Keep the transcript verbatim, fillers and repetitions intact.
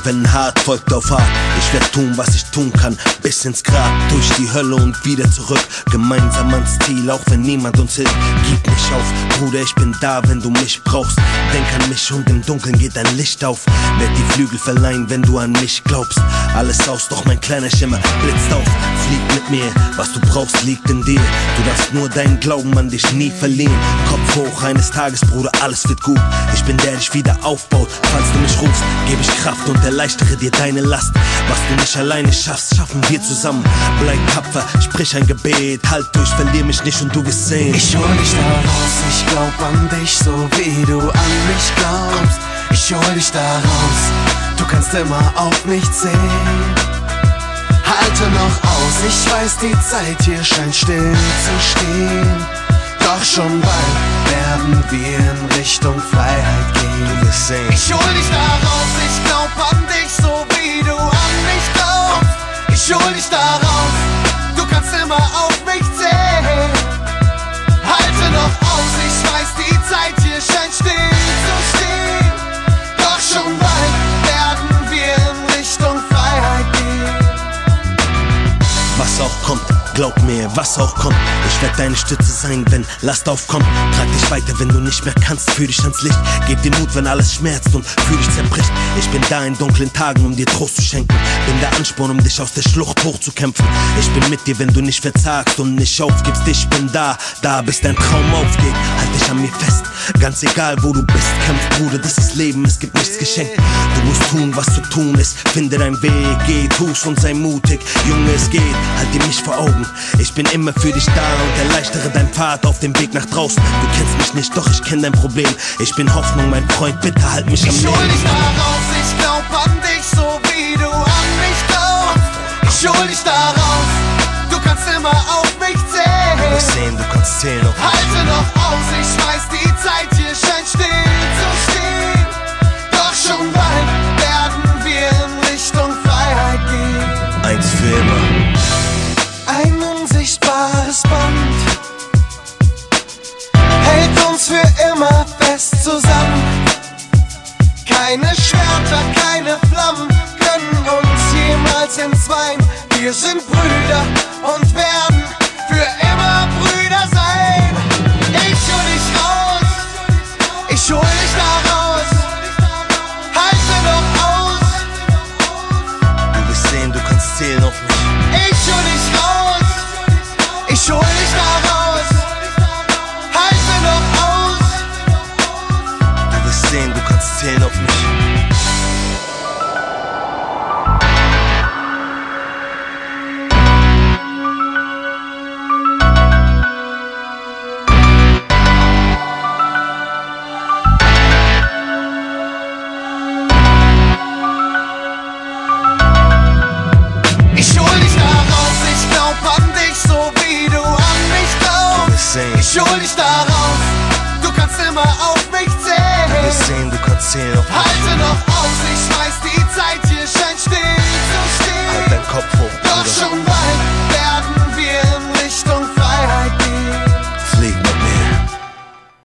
wenn hart folgt auf hart. Ich werd tun, was ich tun kann, bis ins Grab, durch die Hölle und wieder zurück. Gemeinsam ans Ziel, auch wenn niemand uns hilft. Gib nicht auf, Bruder, ich bin da, wenn du mich brauchst. Denk an mich und im Dunkeln geht ein Licht auf. Werd die Flügel verleihen, wenn du an mich glaubst. Alles aus, doch mein kleiner Schimmer blitzt auf. Flieg mit mir, was du brauchst, liegt in dir. Du darfst nur deinen Glauben an dich nie verlieren. Kopf hoch, eines Tages, Bruder, alles wird gut. Ich bin der, der dich wieder aufbaut. Falls du mich rufst, gebe ich Kraft und erleichtere dir deine Last. Was du nicht alleine schaffst, schaffen wir zusammen. Bleib tapfer, sprich ein Gebet. Halt durch, verlier mich nicht und du wirst sehen. Ich hol dich da raus, ich glaub an dich, so wie du an mich glaubst. Ich hol dich da raus, du kannst immer auf mich zählen. Halte noch aus, ich weiß, die Zeit hier scheint still zu stehen. Doch schon bald werden wir in Richtung Freiheit gehen. Du wirst sehen. Ich hol dich da raus, ich glaub an dich, so wie du an mich glaubst. Ich hol dich da raus, du kannst immer auf mich zählen. Halte noch aus, ich weiß, die Zeit hier scheint still zu stehen. Doch schon bald werden wir in Richtung Freiheit gehen. Was auch kommt, glaub mir, was auch kommt. Ich werd deine Stütze sein, wenn Last aufkommt. Trag dich weiter, wenn du nicht mehr kannst, führ dich ans Licht. Geb dir Mut, wenn alles schmerzt und fühl dich zerbricht. Ich bin da in dunklen Tagen, um dir Trost zu schenken. Bin der Ansporn, um dich aus der Schlucht hochzukämpfen. Ich bin mit dir, wenn du nicht verzagst und nicht aufgibst. Ich bin da, da bis dein Traum aufgeht. Halt dich an mir fest, ganz egal wo du bist. Kämpf, Bruder, das ist Leben, es gibt nichts geschenkt. Du musst tun, was zu tun ist. Finde deinen Weg, geh, tu's und sei mutig. Junge, es geht, halt dir mich vor Augen. Ich bin immer für dich da und erleichtere deinen Pfad auf dem Weg nach draußen. Du kennst mich nicht, doch ich kenn dein Problem. Ich bin Hoffnung, mein Freund, bitte halt mich am Leben. Ich hol dich da raus, ich glaub an dich, so wie du an mich glaubst. Ich hol dich da raus, du kannst immer auf mich zählen. Du wirst sehen, du kannst zählen auf mich. Halte noch aus, ich weiß, die Zeit hier scheint still zu stehen. Doch schon bald werden wir in Richtung Freiheit gehen. Eins für immer. Ein unsichtbares Band hält uns für immer fest zusammen. Keine Schwerter, keine Flammen können uns jemals entzweien. Wir sind Brüder und werden für immer Brüder sein. Ich hol dich raus, ich hol dich da raus. Halte noch aus. Du wirst sehen, du kannst zählen auf mich. Ich hol dich raus, ich hol dich da raus. Halte noch aus. Du wirst sehen, du kannst zählen auf mich. Ich hol dich da raus, ich glaub an dich, so wie du an mich glaubst. Ich hol dich da raus, du kannst immer auf mich zählen. Du wirst sehen, du kannst zählen auf mich. Halte noch aus, ich weiß, die Zeit hier scheint still zu stehen. Halt deinen Kopf hoch.